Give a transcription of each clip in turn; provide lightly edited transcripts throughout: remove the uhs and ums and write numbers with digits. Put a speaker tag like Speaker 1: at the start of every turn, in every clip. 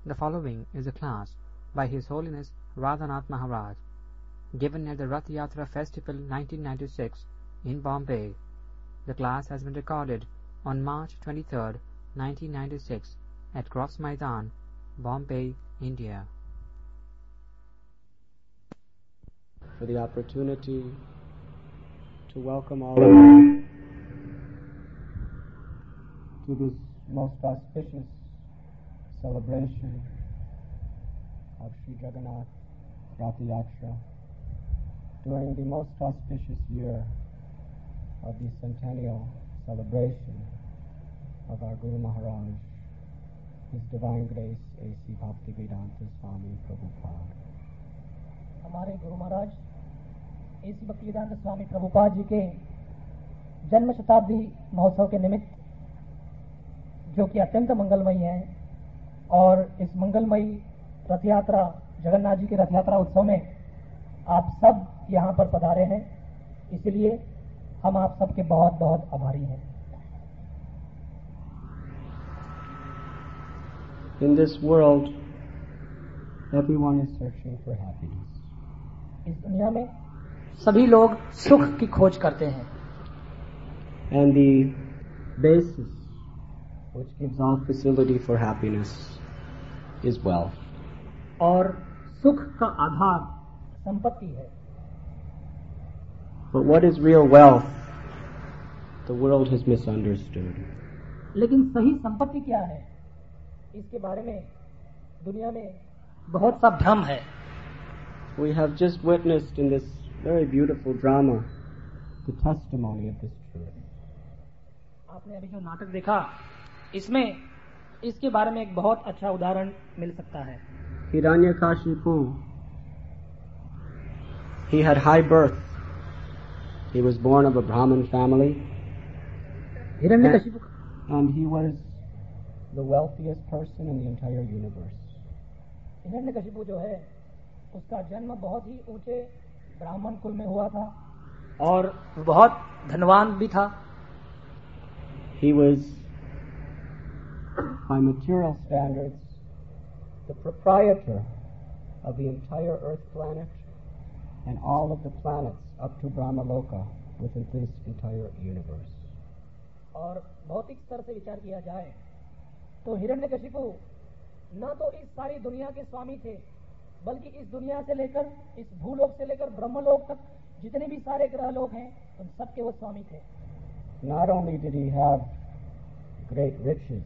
Speaker 1: The following is a class by His Holiness Radhanath Maharaj, given at the Rath Yatra Festival 1996 in Bombay. The class has been recorded on March 23, 1996 at Crofts Maidan, Bombay, India.
Speaker 2: For the opportunity to welcome all of you to this most auspicious celebration of Sri Jagannath Rath Yatra during the most auspicious year of the centennial celebration of our Guru Maharaj, His Divine Grace A.C. Bhaktivedanta Swami Prabhupada.
Speaker 3: हमारे Guru Maharaj A.C. Bhaktivedanta स्वामी प्रभुपाद जी के जन्म शताब्दी महोत्सव के निमित्त, जो कि अत्यंत मंगलमयी है, और इस मंगलमयी रथ यात्रा जगन्नाथ जी के रथ यात्रा उत्सव में आप सब यहाँ पर पधारे हैं, इसलिए हम आप सबके बहुत बहुत आभारी हैं।
Speaker 2: In this world, everyone is searching for happiness.
Speaker 3: इस दुनिया में सभी लोग सुख की खोज करते हैं,
Speaker 2: And the basis which gives all facility for happiness is wealth.
Speaker 3: और सुख का आधार संपत्ति है।
Speaker 2: But what is real wealth? The world has misunderstood.
Speaker 3: लेकिन सही संपत्ति क्या है, इसके बारे में दुनिया में बहुत सा भ्रम है।
Speaker 2: We have just witnessed in this very beautiful drama the testimony of this truth.
Speaker 3: आपने अभी जो नाटक देखा, इसमें इसके बारे में एक बहुत अच्छा उदाहरण मिल सकता है।
Speaker 2: Hiranyakashipu, he had high birth. He was born of a Brahmin family.
Speaker 3: Hiranyakashipu
Speaker 2: And he was the wealthiest person in the entire universe.
Speaker 3: Hiranyakashipu जो है, उसका जन्म बहुत ही ऊंचे ब्राह्मण कुल में हुआ था और बहुत धनवान भी था।
Speaker 2: He was, by material standards, the proprietor of the entire earth planet and all of the planets up to Brahmaloka within this entire universe.
Speaker 3: और भौतिक स्तर से विचार किया जाए तो हिरण्यकशिपु न तो इस सारी दुनिया के स्वामी थे, बल्कि इस दुनिया से लेकर, इस भूलोक से लेकर ब्रह्मलोक तक जितने भी सारे ग्रह लोक हैं, उन सबके वो स्वामी थे।
Speaker 2: Not only did he have great riches,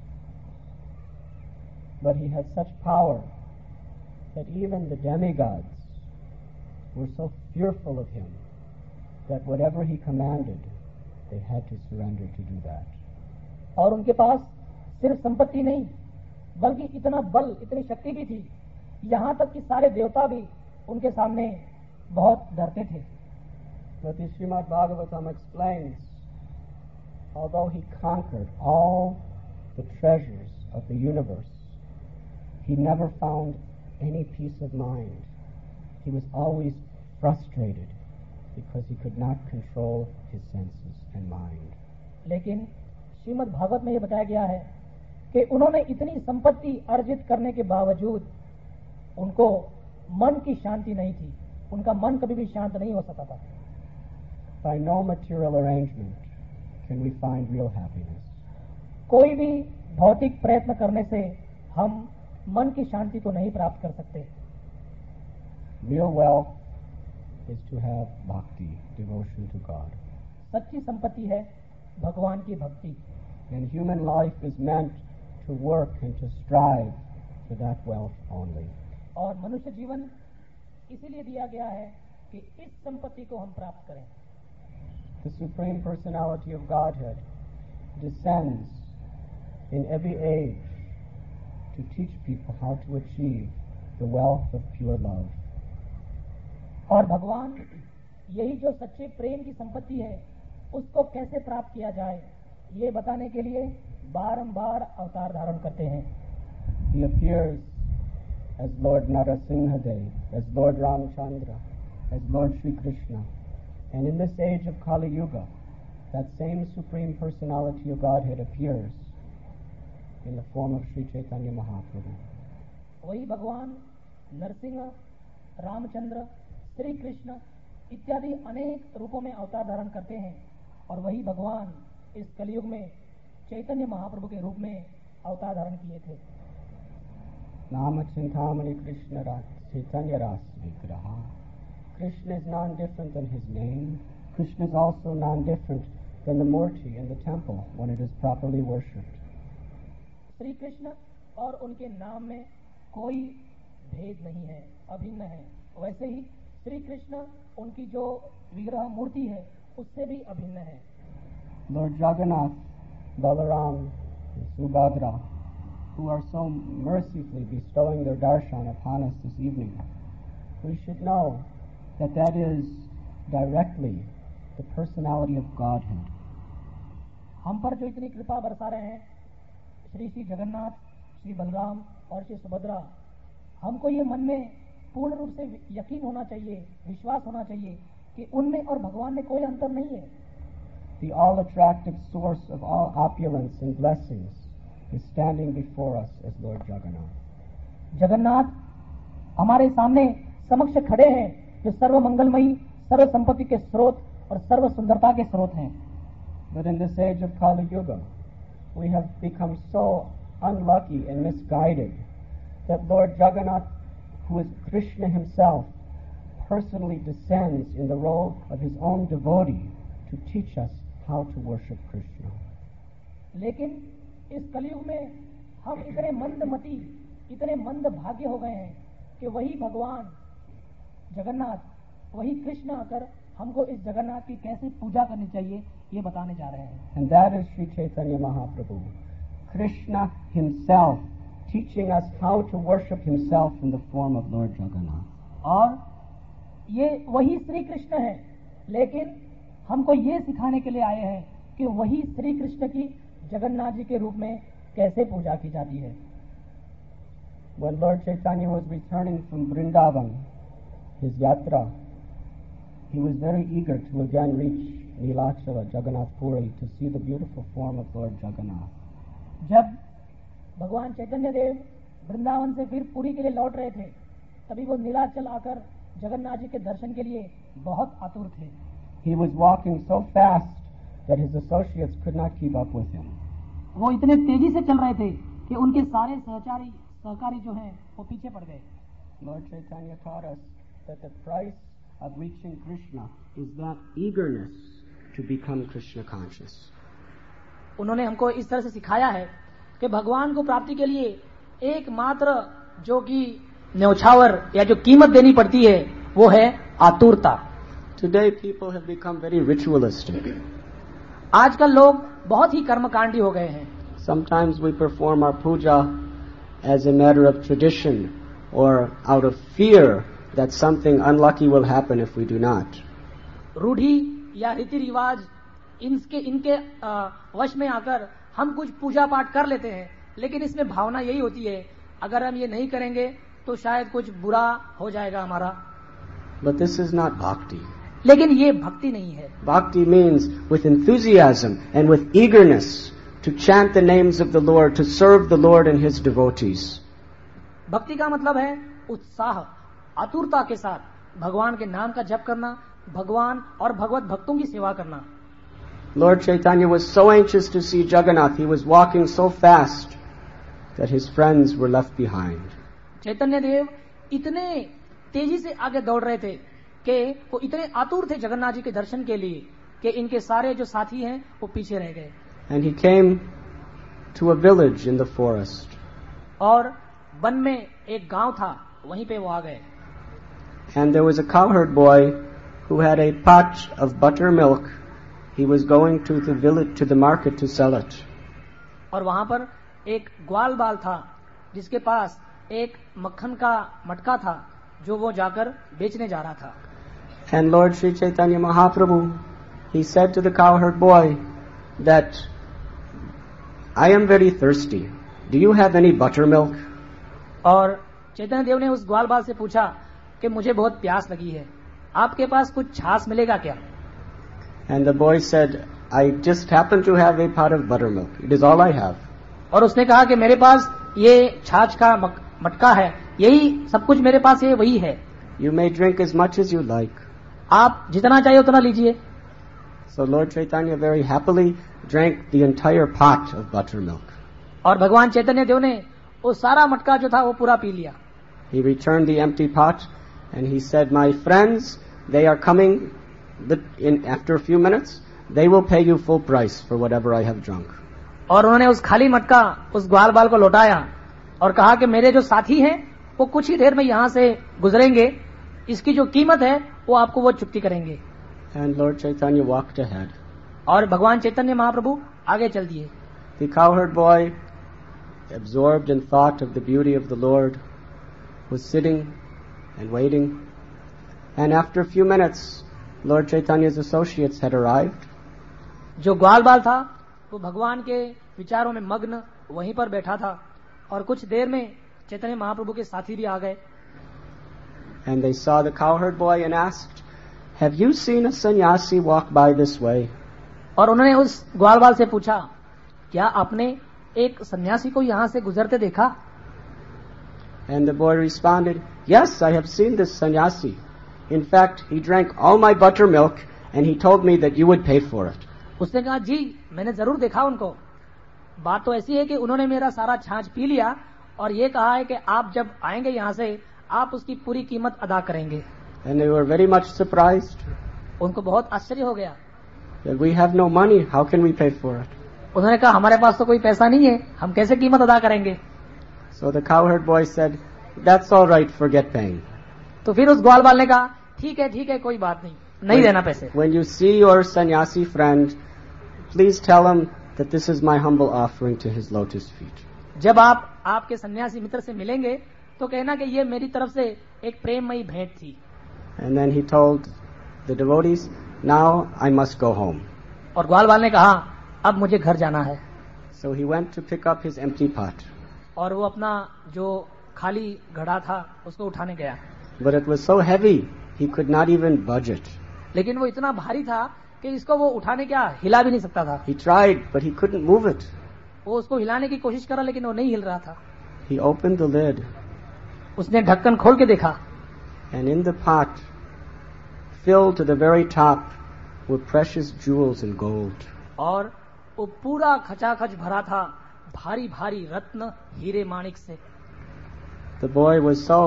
Speaker 2: but he had such power that even the demigods were so fearful of him that whatever he commanded, they had to surrender to do that.
Speaker 3: और उनके पास सिर्फ संपत्ति नहीं, बल्कि इतना बल, इतनी शक्ति भी थी, यहाँ तक कि सारे देवता भी उनके सामने बहुत डरते थे।
Speaker 2: But the Srimad Bhagavatam explains, although he conquered all the treasures of the universe, he never found any peace of mind. He was always frustrated because he could not control his senses and mind.
Speaker 3: लेकिन श्रीमद् भागवत में ये बताया गया है कि उन्होंने इतनी संपत्ति अर्जित करने के बावजूद उनको मन की शांति नहीं थी, उनका मन कभी भी शांत नहीं हो सकता था।
Speaker 2: By no material arrangement can we find real happiness.
Speaker 3: कोई भी भौतिक प्रयत्न करने से हम मन की शांति को नहीं प्राप्त कर सकते।
Speaker 2: Real wealth is to have bhakti, devotion to God.
Speaker 3: सच्ची संपत्ति है भगवान की भक्ति।
Speaker 2: And human life is meant to work and to strive for that wealth only.
Speaker 3: और मनुष्य जीवन इसीलिए दिया गया है कि इस संपत्ति को हम प्राप्त करें।
Speaker 2: The Supreme Personality of Godhead descends in every age to teach people how to achieve the wealth of pure love.
Speaker 3: और भगवान यही जो सच्चे प्रेम की संपत्ति है, उसको कैसे प्राप्त किया जाए, ये बताने के लिए बारंबार अवतार धारण करते हैं।
Speaker 2: He appears as Lord Narasimhadev, as Lord Ramchandra, as Lord Sri Krishna. And in this age of Kali Yuga, that same Supreme Personality of Godhead appears in the form of Sri Chaitanya Mahaprabhu.
Speaker 3: वही भगवान नरसिंह, रामचंद्र, श्री कृष्ण इत्यादि अनेक रूपों में अवतार धारण करते हैं और वही भगवान इस कलयुग में चैतन्य महाप्रभु के रूप में अवतार धारण किए थे।
Speaker 2: Nama Chintamani Krishna Chaitanya Rasa Vigraha. Krishna is non-different than his name. Krishna is also non-different than the Murti in the temple when it is properly worshipped.
Speaker 3: Shri Krishna और उनके नाम में कोई भेद नहीं है, अभिन्न है। वैसे ही श्री कृष्ण उनकी जो विग्रह मूर्ति है उससे भी अभिन्न है।
Speaker 2: Lord Jagannath, Balaram, and Subhadra, who are so mercifully bestowing their darshan upon us this evening, we should know that that is directly the personality of Godhead.
Speaker 3: हम पर जो इतनी कृपा बरसा रहे हैं श्री श्री जगन्नाथ, श्री बलराम और श्री सुभद्रा, हमको ये मन में पूर्ण रूप से यकीन होना चाहिए, विश्वास होना चाहिए कि उनमें और भगवान में कोई अंतर नहीं है।
Speaker 2: The all-attractive source of all opulence and blessings is standing before us as Lord Jagannath.
Speaker 3: Jagannath हमारे सामने समक्ष खड़े हैं, जो सर्व मंगलमयी, सर्व संपत्ति के स्रोत और सर्व सुंदरता के स्रोत हैं।
Speaker 2: But in this age of Kali Yuga, we have become so unlucky and misguided that Lord Jagannath, who is Krishna himself, personally descends in the role of his own devotee to teach us how to worship Krishna.
Speaker 3: लेकिन इस कलयुग में हम इतने मंदमती, इतने मंद भाग्य हो गए हैं कि वही भगवान जगन्नाथ, वही कृष्ण आकर हमको इस जगन्नाथ की कैसे पूजा करनी चाहिए ये बताने जा रहे हैं।
Speaker 2: And that is Sri Chaitanya Mahaprabhu, Krishna himself teaching us how to worship himself in the form of Lord Jagannath.
Speaker 3: और ये वही श्री कृष्ण है, लेकिन हमको ये सिखाने के लिए आए हैं कि वही श्री कृष्ण की जगन्नाथ जी के रूप में कैसे पूजा की जाती है।
Speaker 2: When Lord Chaitanya was returning from Vrindavan, his yatra, he was very eager to again reach Nilachala, Jagannath Puri, to see the beautiful form of Lord Jagannath.
Speaker 3: जब भगवान चैतन्य देव वृंदावन से फिर पुरी के लिए लौट रहे थे, तभी वो नीलाचल आकर जगन्नाथ जी के दर्शन के लिए बहुत आतुर थे।
Speaker 2: He was walking so fast that his associates could not keep up with him.
Speaker 3: वो इतने तेजी से चल रहे थे कि उनके सारे सहकारी जो हैं वो पीछे पड़ गए।
Speaker 2: Lord Chaitanya taught us that the price of reaching Krishna is that eagerness to become Krishna conscious.
Speaker 3: उन्होंने हमको इस तरह से सिखाया है कि भगवान को प्राप्ति के लिए एकमात्र जो कि न्यौछावर या जो कीमत देनी पड़ती है वो है आतुरता।
Speaker 2: Today people have become very ritualistic.
Speaker 3: आजकल लोग बहुत ही कर्मकांडी हो गए हैं।
Speaker 2: Sometimes we perform our puja as a matter of tradition or out of fear that something unlucky will happen if we do not.
Speaker 3: रूढ़ी या रीति रिवाज इनके वश में आकर हम कुछ पूजा पाठ कर लेते हैं, लेकिन इसमें भावना यही होती है अगर हम ये नहीं करेंगे तो शायद कुछ बुरा हो जाएगा हमारा।
Speaker 2: But this is not bhakti.
Speaker 3: लेकिन ये भक्ति नहीं है।
Speaker 2: Bhakti means with enthusiasm and with eagerness to chant the names of the Lord, to serve the Lord and His devotees.
Speaker 3: भक्ति का मतलब है उत्साह, आतुरता के साथ भगवान के नाम का जप करना, भगवान और भगवत भक्तों की सेवा करना।
Speaker 2: Lord Chaitanya was so anxious to see Jagannath, he was walking so fast that his friends were left behind.
Speaker 3: चैतन्य देव इतने तेजी से आगे दौड़ रहे थे कि वो इतने आतुर थे जगन्नाथ जी के दर्शन के लिए कि इनके सारे जो साथी हैं वो पीछे रह गए।
Speaker 2: And he came to a village in the forest.
Speaker 3: और वन में एक गांव था, वहीं पे वो आ गए।
Speaker 2: And there was a cowherd boy who had a pot of buttermilk. He was going to the village, to the market to sell it.
Speaker 3: और वहां पर एक ग्वाल बाल था जिसके पास एक मक्खन का मटका था जो वो जाकर बेचने जा रहा था।
Speaker 2: And Lord Sri Chaitanya Mahaprabhu, he said to the cowherd boy that I am very thirsty. Do you have any buttermilk?
Speaker 3: और चैतन्य देव ने उस ग्वाल बाल से पूछा कि मुझे बहुत प्यास लगी है, आपके पास कुछ छाछ मिलेगा क्या?
Speaker 2: And the boy said, I just happen to have a pot of buttermilk. It is all I have.
Speaker 3: और उसने कहा कि मेरे पास ये छाछ का मटका है, यही सब कुछ मेरे पास है, वही है.
Speaker 2: You may drink as much as you like.
Speaker 3: आप जितना चाहिए उतना लीजिए.
Speaker 2: So Lord Chaitanya very happily drank the entire pot of buttermilk.
Speaker 3: और भगवान चैतन्य देव ने वो सारा मटका जो था वो पूरा पी लिया.
Speaker 2: He returned the empty pot and he said, "My friends, they are coming after a few minutes. They will pay you full price for whatever I have drunk."
Speaker 3: और उन्होंने उस खाली मटका उस ग्वाल बाल को लौटाया और कहा कि मेरे जो साथी हैं वो कुछ ही देर में यहाँ से गुजरेंगे, इसकी जो कीमत है वो आपको वो चुकती करेंगे.
Speaker 2: And Lord Chaitanya walked ahead.
Speaker 3: और भगवान चैतन्य महाप्रभु आगे चल दिए.
Speaker 2: The cowherd boy, absorbed in thought of the beauty of the Lord, was sitting and waiting. And after a few minutes, Lord Chaitanya's associates had arrived.
Speaker 3: जो ग्वाल बाल था वो भगवान के विचारों में मग्न वहीं पर बैठा था और कुछ देर में चैतन्य महाप्रभु के साथी भी आ गए.
Speaker 2: And they saw the cowherd boy and asked, "Have you seen a sannyasi walk by this way?"
Speaker 3: और उन्होंने उस ग्वाल बाल से पूछा, क्या आपने एक सन्यासी को यहाँ से गुजरते देखा?
Speaker 2: And the boy responded, "Yes, I have seen this sannyasi. In fact, he drank all my buttermilk and he told me that you would pay for it."
Speaker 3: उसने कहा, जी मैंने जरूर देखा उनको. बात तो ऐसी है कि उन्होंने मेरा सारा छाछ पी लिया और ये कहा है कि आप जब आएंगे यहाँ से आप उसकी पूरी कीमत अदा करेंगे.
Speaker 2: And they were very much surprised.
Speaker 3: उनको बहुत आश्चर्य हो गया.
Speaker 2: That we have no money, how can we pay for it?
Speaker 3: उन्होंने कहा हमारे पास तो कोई पैसा नहीं है, हम कैसे कीमत अदा करेंगे?
Speaker 2: So the cowherd boy said, "That's all right, forget paying."
Speaker 3: तो फिर उस ग्वाल बाल ने कहा, ठीक है कोई बात नहीं, नहीं देना पैसे.
Speaker 2: When you see your sannyasi friend, please tell him that this is my humble offering to his lotus feet.
Speaker 3: जब आप आपके सन्यासी मित्र से मिलेंगे तो कहना कि ये मेरी तरफ से एक प्रेममयी भेंट थी.
Speaker 2: And then he told the devotees, "Now I must go home."
Speaker 3: और ग्वाल बाल ने कहा अब मुझे घर जाना है.
Speaker 2: So he went to pick up his empty pot.
Speaker 3: और वो अपना जो खाली घड़ा था उसको उठाने गया.
Speaker 2: But it was so heavy, he could not even budge it.
Speaker 3: लेकिन वो इतना भारी था कि इसको वो उठाने क्या हिला भी नहीं सकता था.
Speaker 2: He tried, but he couldn't move it.
Speaker 3: वो उसको हिलाने की कोशिश करा लेकिन वो नहीं हिल रहा था.
Speaker 2: He opened the lid.
Speaker 3: उसने ढक्कन खोल के देखा.
Speaker 2: And in the pot, filled to the very top, were precious jewels and gold.
Speaker 3: और वो पूरा खचाखच भरा था भारी भारी रत्न हीरे माणिक से.
Speaker 2: The boy was so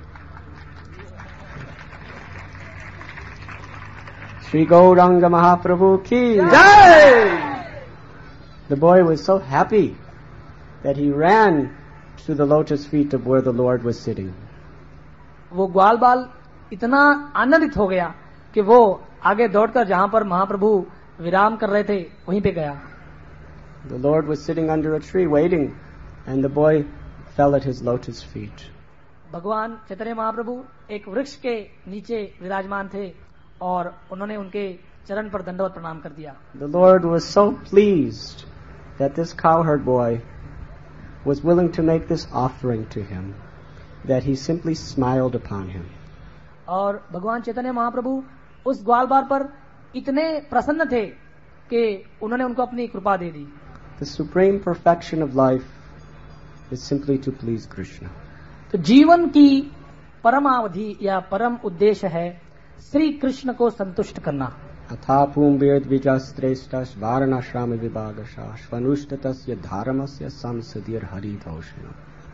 Speaker 2: Shri Gauranga Mahaprabhu ki Jai! The boy was so happy that he ran to the lotus feet of where the Lord was sitting.
Speaker 3: वो ग्वाल बाल इतना आनंदित हो गया कि वो आगे दौड़कर जहां पर महाप्रभु विराम कर रहे थे वहीं पे गया.
Speaker 2: The Lord was sitting under a tree waiting, and the boy fell at his lotus feet.
Speaker 3: भगवान चैतन्य महाप्रभु एक वृक्ष के नीचे विराजमान थे और उन्होंने उनके चरण पर दंडवत प्रणाम कर दिया.
Speaker 2: The Lord was so pleased that this cowherd boy was willing to make this offering to him that he simply smiled upon him.
Speaker 3: और भगवान चैतन्य महाप्रभु उस ग्वाल बाल पर इतने प्रसन्न थे कि उन्होंने उनको अपनी कृपा दे दी.
Speaker 2: The supreme perfection of life is simply to please Krishna.
Speaker 3: तो जीवन की परमावधि या परम उद्देश्य है श्री कृष्ण को संतुष्ट करना.
Speaker 2: अथापूम वेद विजस्त्रेष्टस वारणाश्रम विभागशा स्वनुष्टतस्य धर्मस्य संसदीर हरितोषण.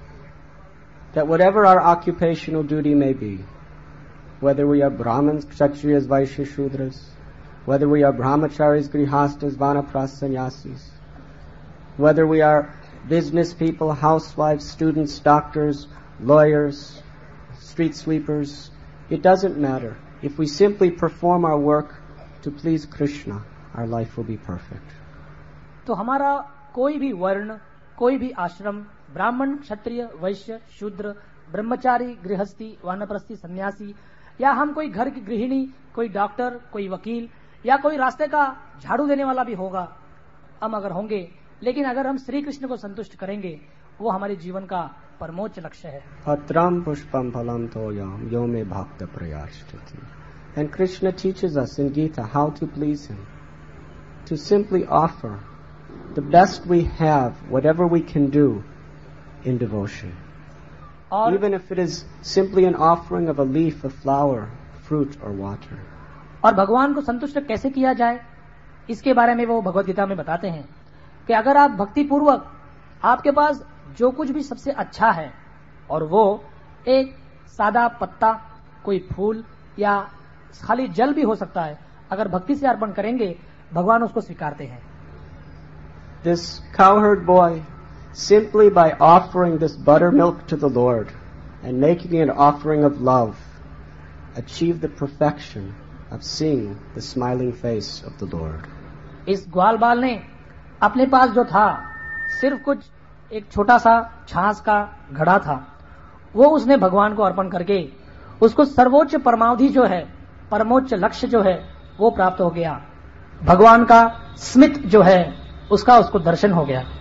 Speaker 2: That whatever our occupational duty may be, whether we are Brahmins, Kshatriyas, Vaishyas, Shudras, whether we are Brahmacharis, Grihastas, Vanaprasthas, Sannyasis, whether we are business people, housewives, students, doctors, lawyers, street sweepers, it doesn't matter. If we simply perform our work to please Krishna, our life will be perfect.
Speaker 3: तो हमारा कोई भी वर्ण, कोई भी आश्रम, ब्राह्मण, क्षत्रिय, वैश्य, शूद्र, ब्रह्मचारी, गृहस्थी, वानप्रस्थी, सन्यासी, या हम कोई घर की गृहिणी, कोई डॉक्टर, कोई वकील, या कोई रास्ते का झाड़ू देने वाला भी होगा, हम अगर होंगे, लेकिन अगर हम श्री कृष्ण को संतुष्ट करेंगे वो हमारे जीवन का परमोच्च लक्ष्य है.
Speaker 2: Patram pushpam phalam toyam yo me bhakta prayashtati. And Krishna teaches us in Gita how to please him. To simply offer the best we have, whatever we can do, in devotion.
Speaker 3: और
Speaker 2: even if it is simply an offering of a leaf, a flower, fruit, or water.
Speaker 3: और भगवान को संतुष्ट कैसे किया जाए, इसके बारे में वो भगवत गीता में बताते हैं कि अगर आप भक्ति पूर्वक, आपके पास जो कुछ भी सबसे अच्छा है और वो एक सादा पत्ता, कोई फूल या खाली जल भी हो सकता है, अगर भक्ति से अर्पण करेंगे भगवान उसको स्वीकारते हैं.
Speaker 2: This cowherd boy, simply by offering this buttermilk to the Lord and making it an offering of love, achieved the perfection of seeing the smiling face of the Lord.
Speaker 3: इस ग्वाल बाल ने अपने पास जो था, सिर्फ कुछ एक छोटा सा छाछ का घड़ा था, वो उसने भगवान को अर्पण करके उसको सर्वोच्च परमावधि जो है, परमोच्च लक्ष्य जो है, वो प्राप्त हो गया. भगवान का स्मित जो है उसका उसको दर्शन हो गया.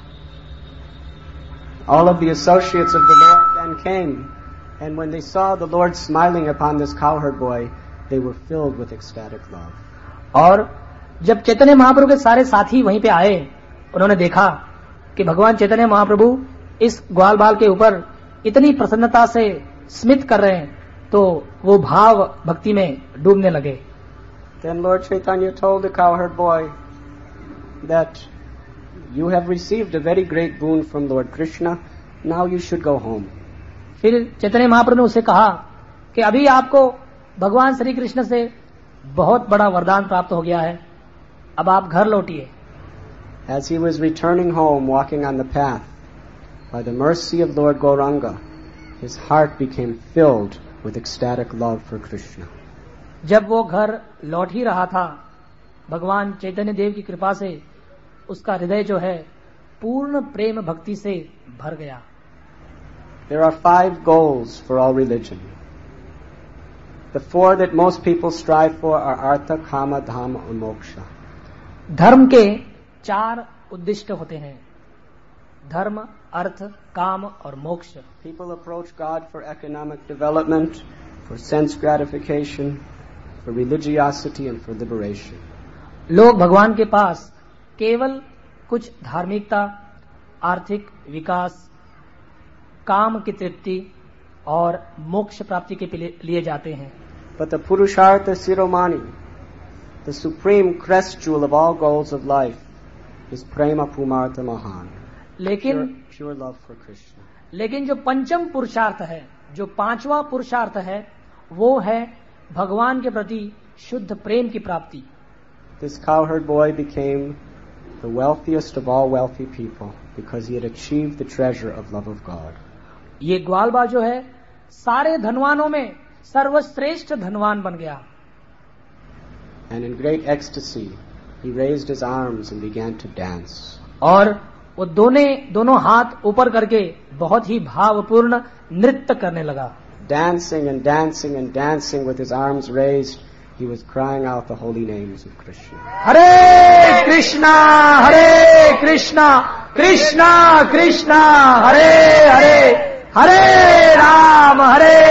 Speaker 2: All of the associates of the Lord then came, and when they saw the Lord smiling upon this cowherd boy, they were filled with ecstatic love.
Speaker 3: और जब चैतन्य महाप्रभु के सारे साथी वहीं पे आए, उन्होंने देखा कि भगवान चैतन्य महाप्रभु इस ग्वाल बाल के ऊपर इतनी प्रसन्नता से स्मित कर रहे हैं, तो वो भाव भक्ति में डूबने लगे.
Speaker 2: Then Lord Chaitanya told the cowherd boy that you have received a very great boon from Lord Krishna, now you should go home.
Speaker 3: फिर चैतन्य महाप्रभु ने उसे कहा कि अभी आपको भगवान श्री कृष्ण से बहुत बड़ा वरदान प्राप्त हो गया है, अब आप घर लौटिए.
Speaker 2: As he was returning home, walking on the path, by the mercy of Lord Gauranga, his heart became filled with ecstatic love for Krishna.
Speaker 3: जब वो घर लौट ही रहा था, भगवान चैतन्य देव की कृपा से उसका हृदय जो है पूर्ण प्रेम भक्ति से भर गया.
Speaker 2: There are 5 goals for all religion. The 4 that most people strive for are artha, kama, dhamma, and moksha.
Speaker 3: धर्म के 4 उद्दिष्ट होते हैं, धर्म, अर्थ, काम और मोक्ष.
Speaker 2: People approach God for economic development, for sense gratification, for religiosity, and for liberation.
Speaker 3: लोग भगवान के पास केवल कुछ धार्मिकता, आर्थिक विकास, काम की तृप्ति और मोक्ष प्राप्ति के लिए जाते हैं.
Speaker 2: But the Purushartha Siromani, the supreme crest jewel of all goals of life, is Prema Pumartha Mahan. Pure love for Krishna.
Speaker 3: लेकिन जो पंचम पुरुषार्थ है, जो 5वां पुरुषार्थ है, वो है भगवान के प्रति शुद्ध प्रेम की प्राप्ति.
Speaker 2: This cowherd boy became the wealthiest of all wealthy people because he had achieved the treasure of love of God.
Speaker 3: ये ग्वाल बाल जो है सारे धनवानों में सर्वश्रेष्ठ धनवान बन गया.
Speaker 2: And in great ecstasy, he raised his arms and began to dance.
Speaker 3: और वो दोनों हाथ ऊपर करके बहुत ही भावपूर्ण नृत्य करने लगा.
Speaker 2: Dancing and dancing and dancing with his arms raised, he was crying out the holy names of Krishna.
Speaker 3: Hare Krishna, Hare Krishna, Krishna Krishna, Hare Hare, Hare Ram,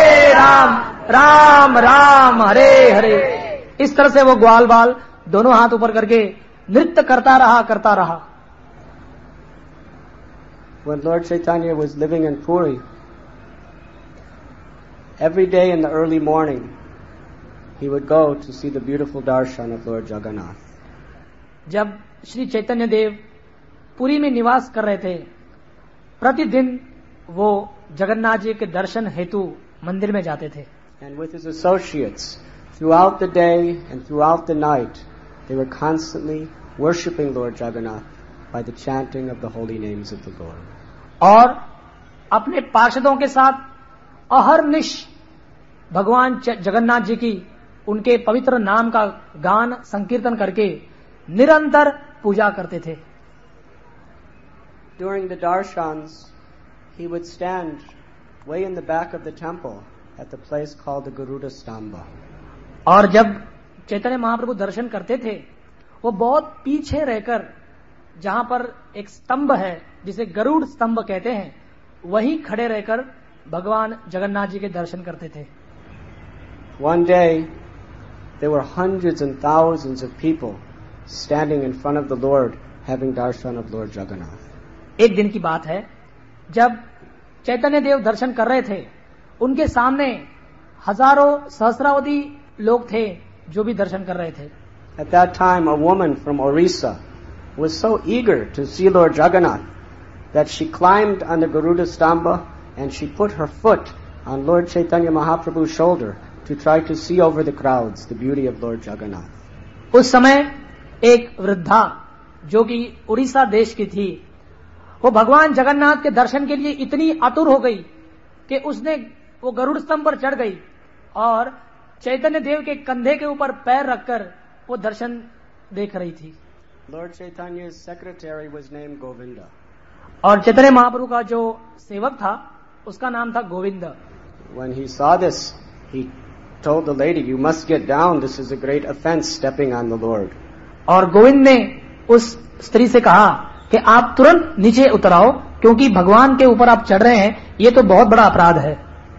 Speaker 3: Ram Ram, Hare Hare. इस तरह से वो ग्वाल बाल दोनों हाथ ऊपर करके नृत्य करता रहा.
Speaker 2: When Lord Chaitanya was living in Puri, every day in the early morning, he would go to see the beautiful darshan of Lord Jagannath.
Speaker 3: जब श्री चैतन्य देव पुरी में निवास कर रहे थे, प्रतिदिन वो जगन्नाथ जी के दर्शन हेतु मंदिर में जाते थे.
Speaker 2: And with his associates, throughout the day and throughout the night, they were constantly worshipping Lord Jagannath by the chanting of the holy names of the Lord.
Speaker 3: और अपने पार्षदों के साथ अहर्निश भगवान जगन्नाथ जी की उनके पवित्र नाम का गान संकीर्तन करके निरंतर पूजा करते थे.
Speaker 2: During the darshans, he would stand way in the back of the temple at the place called the Garuda Stamba.
Speaker 3: और जब चैतन्य महाप्रभु दर्शन करते थे, वो बहुत पीछे रहकर जहां पर एक स्तंभ है जिसे गरुड़ स्तंभ कहते हैं, वहीं खड़े रहकर भगवान जगन्नाथ जी के दर्शन करते थे.
Speaker 2: One day, there were hundreds and thousands of people standing in front of the Lord having darshan of Lord Jagannath.
Speaker 3: एक दिन की बात है, जब चैतन्य देव दर्शन कर रहे थे, उनके सामने हजारों सहस्रावधि लोग थे जो भी दर्शन कर रहे थे।
Speaker 2: At that time, a woman from Orissa was so eager to see Lord Jagannath that she climbed on the Garuda Stamba and she put her foot on Lord Chaitanya Mahaprabhu's shoulder to try to see over the crowds the beauty of Lord Jagannath.
Speaker 3: उस समय एक वृद्धा जो कि उड़ीसा देश की थी, वो भगवान जगन्नाथ के दर्शन के लिए इतनी आतुर हो गई कि उसने वो गरुड़ स्तंभ पर चढ़ गई और चैतन्य देव के कंधे के ऊपर पैर रखकर वो दर्शन देख रही थी।
Speaker 2: Lord Chaitanya's secretary was named Govinda.
Speaker 3: और चैतन्य महाप्रभु का जो सेवक था उसका नाम था Govind.
Speaker 2: When he saw this, he told the lady, "You must get down. This is a great offense stepping on the Lord."
Speaker 3: और गोविंद ने उस स्त्री से कहा कि आप तुरंत नीचे उतर आओ, क्योंकि भगवान के ऊपर आप चढ़ रहे हैं, ये तो बहुत बड़ा अपराध है।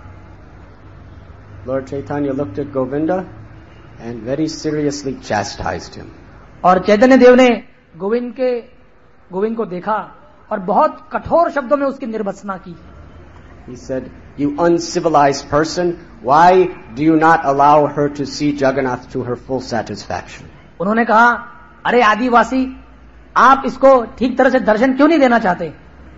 Speaker 2: Lord Chaitanya looked at Govinda and very seriously chastised him.
Speaker 3: और चैतन्य देव ने गोविंद को देखा और बहुत कठोर शब्दों में उसकी निर्भत्सना की।
Speaker 2: He said, "You uncivilized person, why do you not allow her to see Jagannath to her full satisfaction?"
Speaker 3: उन्होंने कहा, अरे आदिवासी, आप इसको ठीक तरह से दर्शन क्यों नहीं देना चाहते?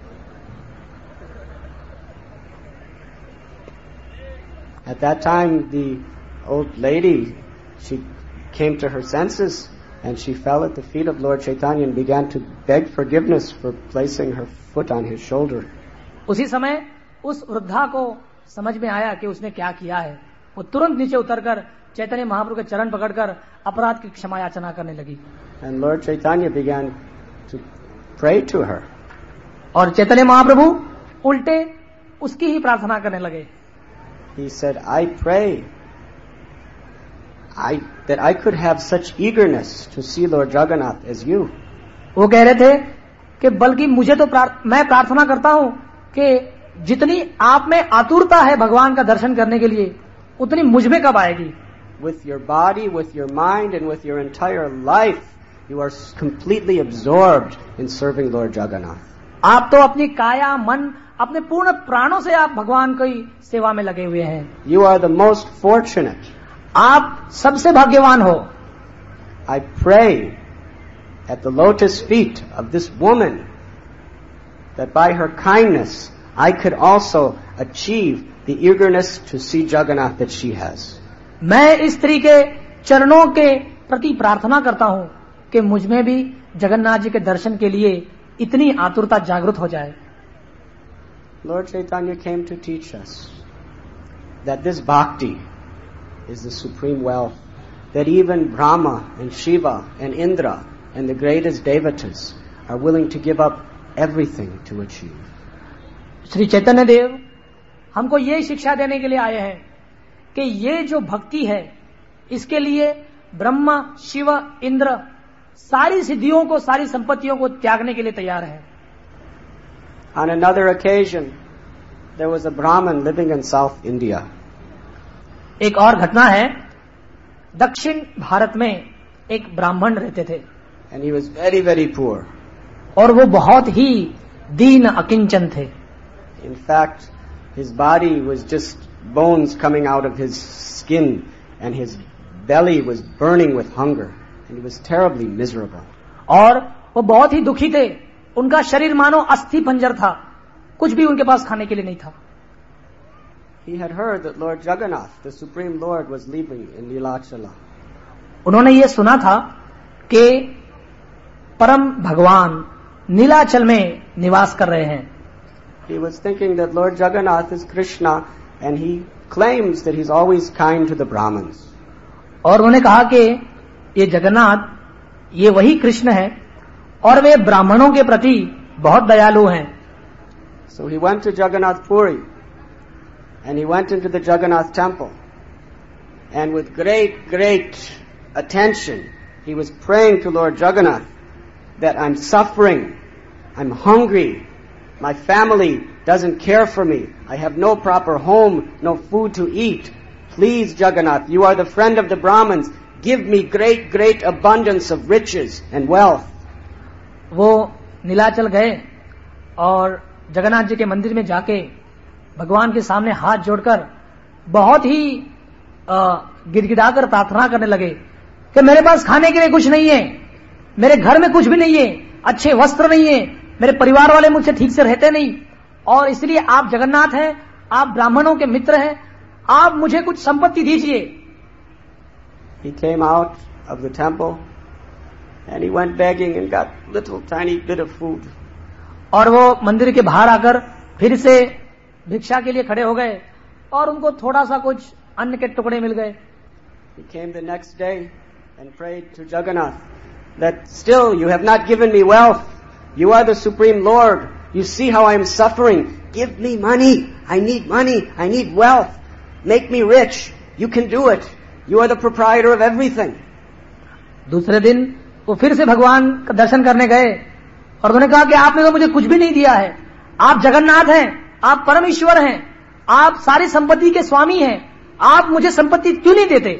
Speaker 2: At that time, the old lady, she came to her senses and she fell at the feet of Lord Chaitanya and began to beg forgiveness for placing her foot on his shoulder.
Speaker 3: उसी समय उस वृद्धा को समझ में आया कि उसने क्या किया है। वो तुरंत नीचे उतरकर चैतन्य महाप्रभु के चरण पकड़कर अपराध की क्षमा याचना करने लगी।
Speaker 2: And Lord Chaitanya began to pray to her.
Speaker 3: और चैतन्य महाप्रभु उल्टे उसकी ही प्रार्थना करने लगे।
Speaker 2: He said, "I pray that I could have such eagerness to see Lord Jagannath as you."
Speaker 3: वो कह रहे थे कि बल्कि मुझे तो मैं प्रार्थना करता हूं कि जितनी आप में आतुरता है भगवान का दर्शन करने के लिए, उतनी मुझ में कब आएगी।
Speaker 2: With your body, with your mind, and with your entire life, you are completely absorbed in serving Lord Jagannath.
Speaker 3: आप तो अपनी काया, मन, अपने पूर्ण प्राणों से आप भगवान की सेवा में लगे हुए हैं।
Speaker 2: You are the most fortunate.
Speaker 3: आप सबसे भाग्यवान हो।
Speaker 2: I pray at the lotus feet of this woman that by her kindness I could also achieve the eagerness to see Jagannath that she has.
Speaker 3: मैं इस स्त्री के चरणों के प्रति प्रार्थना करता हूं कि मुझ में भी जगन्नाथ जी के दर्शन के लिए इतनी आतुरता जागृत हो जाए।
Speaker 2: Lord Chaitanya came to teach us that this bhakti is the supreme wealth that even Brahma and Shiva and Indra and the greatest devatas are willing to give up everything to achieve.
Speaker 3: Shri Chaitanya देव हमको ये शिक्षा देने के लिए आए हैं कि ये जो भक्ति है, इसके लिए ब्रह्मा, शिव, इंद्र सारी सिद्धियों को, सारी संपत्तियों को त्यागने के लिए तैयार है।
Speaker 2: On another occasion, there was a Brahmin living in South India.
Speaker 3: एक और घटना है, दक्षिण भारत में एक ब्राह्मण रहते थे।
Speaker 2: And he was very, very poor.
Speaker 3: और वो बहुत ही दीन अकिंचन थे।
Speaker 2: In fact, his body was just bones coming out of his skin and his belly was burning with hunger and he was terribly miserable.
Speaker 3: और वो बहुत ही दुखी थे, उनका शरीर मानो अस्थि पंजर था, कुछ भी उनके पास खाने के लिए नहीं था।
Speaker 2: He had heard that Lord Jagannath, the Supreme Lord, was living in Nilachala.
Speaker 3: उन्होंने ये सुना था कि परम भगवान नीलाचल में निवास कर रहे हैं।
Speaker 2: He was thinking that Lord Jagannath is Krishna and he claims that he's always kind to the Brahmins.
Speaker 3: और उन्होंने कहा कि ये जगन्नाथ, ये वही कृष्ण है और वे ब्राह्मणों के प्रति बहुत दयालु हैं।
Speaker 2: So he went to Jagannath Puri and he went into the Jagannath temple and with great attention he was praying to Lord Jagannath that I'm suffering, I'm hungry, my family doesn't care for me, I have no proper home, no food to eat. Please Jagannath, you are the friend of the Brahmins, give me great abundance of riches and wealth.
Speaker 3: वो नीलाचल गए और जगन्नाथ जी के मंदिर में जाके भगवान के सामने हाथ जोड़कर बहुत ही गिड़गिड़ाकर प्रार्थना करने लगे कि मेरे पास खाने के लिए कुछ नहीं है, मेरे घर में कुछ भी नहीं है, अच्छे वस्त्र नहीं है, मेरे परिवार वाले मुझसे ठीक से रहते नहीं, और इसलिए आप जगन्नाथ हैं, आप ब्राह्मणों के मित्र हैं, आप मुझे कुछ संपत्ति दीजिए।
Speaker 2: He came out of the temple and he went begging and got little tiny bit of food.
Speaker 3: और वो मंदिर के बाहर आकर फिर से भिक्षा के लिए खड़े हो गए और उनको थोड़ा सा कुछ अन्न के टुकड़े मिल गए।
Speaker 2: He came the next day and prayed to Jagannath that still you have not given me wealth. You are the Supreme Lord. You see how I am suffering. Give me money. I need money. I need wealth. Make me rich. You can do it. You are the proprietor of everything.
Speaker 3: दूसरे दिन वो फिर से भगवान का दर्शन करने गए और उन्होंने कहा कि आपने तो मुझे कुछ भी नहीं दिया है, आप जगन्नाथ हैं, आप परम ईश्वर हैं, आप सारी संपत्ति के स्वामी हैं, आप मुझे संपत्ति क्यों नहीं देते?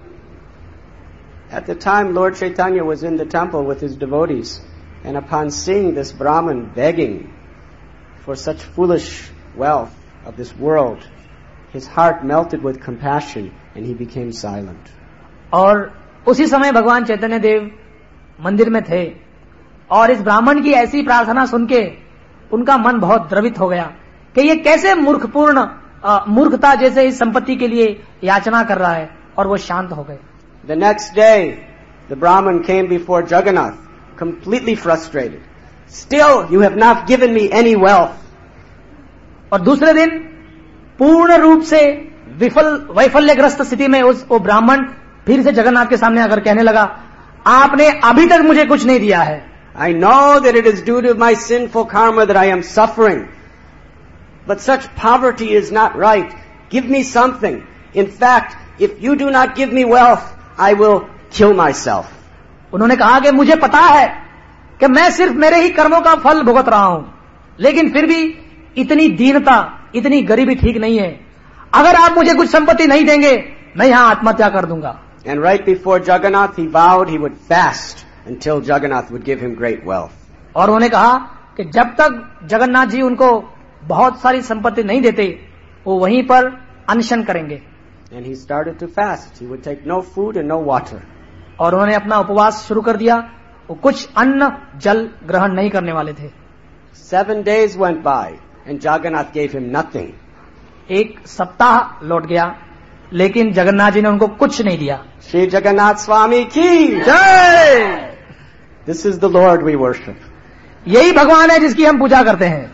Speaker 2: At the time, Lord Chaitanya was in the temple with his devotees, and upon seeing this Brahmin begging for such foolish wealth of this world, his heart melted with compassion and he became silent.
Speaker 3: और उसी समय भगवान चैतन्य देव मंदिर में थे और इस ब्राह्मण की ऐसी प्रार्थना सुन के उनका मन बहुत द्रवित हो गया कि ये कैसे मूर्खता जैसे इस संपत्ति के लिए याचना कर रहा है, और वो शांत हो गए।
Speaker 2: The next day, the Brahmin came before Jagannath, completely frustrated. Still, you have not given me any wealth.
Speaker 3: और दूसरे दिन पूर्ण रूप से वैफल्यग्रस्त स्थिति में वो ब्राह्मण फिर से जगन्नाथ के सामने आकर कहने लगा, आपने अभी तक मुझे कुछ नहीं दिया है।
Speaker 2: I know that it is due to my sinful karma that I am suffering, but such poverty is not right. Give me something. In fact, if you do not give me wealth, I will kill myself.
Speaker 3: उन्होंने कहा कि मुझे पता है कि मैं सिर्फ मेरे ही कर्मों का फल भुगत रहा हूं, लेकिन फिर भी इतनी दीनता, इतनी गरीबी ठीक नहीं है। अगर आप मुझे कुछ संपत्ति नहीं देंगे, मैं यहां आत्महत्या कर दूंगा।
Speaker 2: And right before Jagannath, he vowed he would fast until Jagannath would give him great wealth.
Speaker 3: और उन्होंने कहा कि जब तक जगन्नाथ जी उनको बहुत सारी संपत्ति नहीं देते, वो वहीं पर अनशन करेंगे।
Speaker 2: And he started to fast. He would take no food and no water.
Speaker 3: और उन्होंने अपना उपवास शुरू कर दिया, वो कुछ अन्न जल ग्रहण नहीं करने वाले थे।
Speaker 2: 7 days went by and Jagannath gave him nothing.
Speaker 3: एक सप्ताह लौट गया, लेकिन जगन्नाथ जी ने उनको कुछ नहीं दिया।
Speaker 2: Shri Jagannath Swami ki
Speaker 3: जय!
Speaker 2: This is the Lord we worship.
Speaker 3: यही भगवान है जिसकी हम पूजा करते हैं।